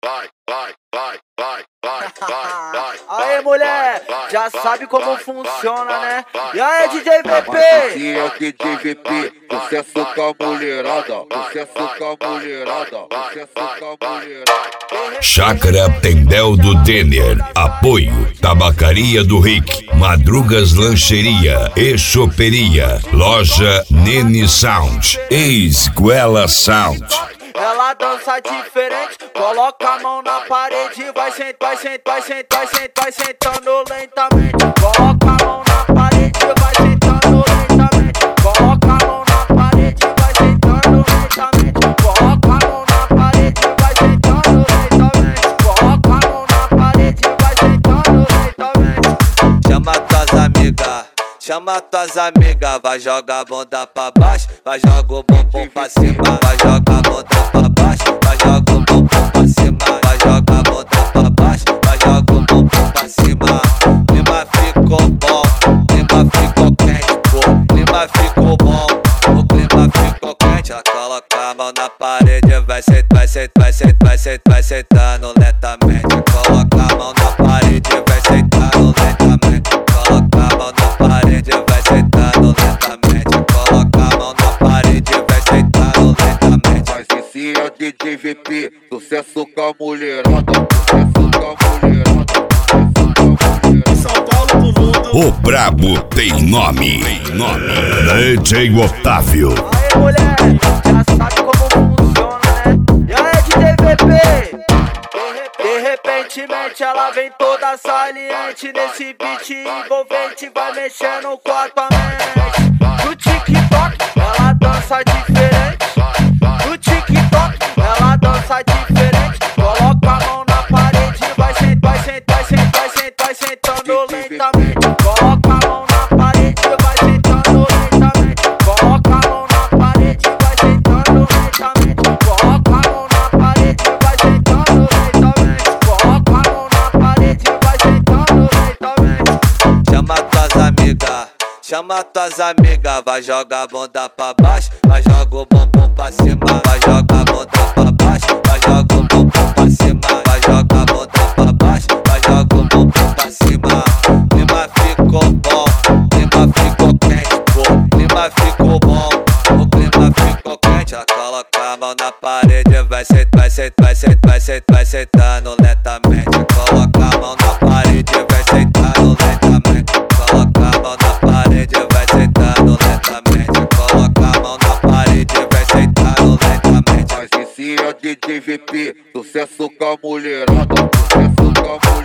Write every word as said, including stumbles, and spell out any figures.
vai, vai, vai, vai, vai, vai, vai. Aê, mulher, já sabe como funciona, né? E aí, D J V P? E é o D J V P, sucesso com a mulherada, sucesso com a mulherada, sucesso com a mulherada. Chácara Tendel do Denner. Apoio Tabacaria do Rick, Madrugas Lancheria e Choperia, Loja Nene Sound e Esguela Sound. Ela dança diferente, coloca a mão na parede, vai sentar, vai sentar, vai sentar, vai sentar, vai sentando lentamente. Coloca a mão na parede, vai sentando lentamente. Coloca a mão na parede, vai sentando lentamente. Coloca a mão na parede, vai sentando lentamente. Coloca a mão na parede, vai sentando lentamente. Chama tuas amigas, chama tuas amigas, vai jogar a bunda pra baixo, vai jogar o bumbum pra cima, vai jogar a bunda pra baixo, vai jogar o bumbum pra cima, vai jogar a bunda pra baixo, vai jogar o bumbum pra cima. Clima ficou bom, clima ficou quente, pô, clima ficou bom, o clima ficou quente. Ela coloca a mão na parede, vai sentar, vai sentar, vai sentar, vai sentar, vai sentando lentamente. Coloca a mão na parede, vai sentando lentamente. Coloca a mão na parede, vai sentando lentamente. Coloca a mão na parede, vai sentando lentamente. Mas esse é o D J V P, sucesso com a mulherada, sucesso com a mulherada, sucesso com a mulherada. São Paulo pro mundo. O brabo tem nome, tem nome. D J Otávio. Aê, mulher, já sabe como funciona, né? E aí, D J V P? De repentemente ela vem toda saliente, nesse beat envolvente vai mexendo com a tua mente. No TikTok ela dança diferente, no TikTok ela dança diferente. Coloca a mão na parede, vai sentar, vai sentar, vai sentar, vai sentar, vai sentando lentamente. Coloca a mão na parede, vai sentando lentamente. Coloca a mão na parede, vai sentando lentamente. Coloca a mão na parede, vai sentando lentamente. Coloca a mão na parede, vai sentando lentamente. Chama tuas amigas, chama tuas amigas, vai jogar a bunda pra baixo, vai jogar o bumbum pra cima, vai jogar a bunda pra baixo, vai jogar o bumbum pra cima, vai jogar a bunda pra baixo, vai jogar o bumbum pra cima. Clima ficou bom, clima ficou quente, pô, clima ficou bom, o clima ficou quente. Ela coloca a mão na parede, vai sentar, vai sentar, vai sentar, vai sentar, vai sentando lentamente. Coloca a mão na parede, vai sentando lentamente. Coloca a mão na parede, vai sentando lentamente. Coloca a mão na parede, vai sentando lentamente. Mas esse é o D J V P, sucesso com a mulherada, sucesso com a mulherada.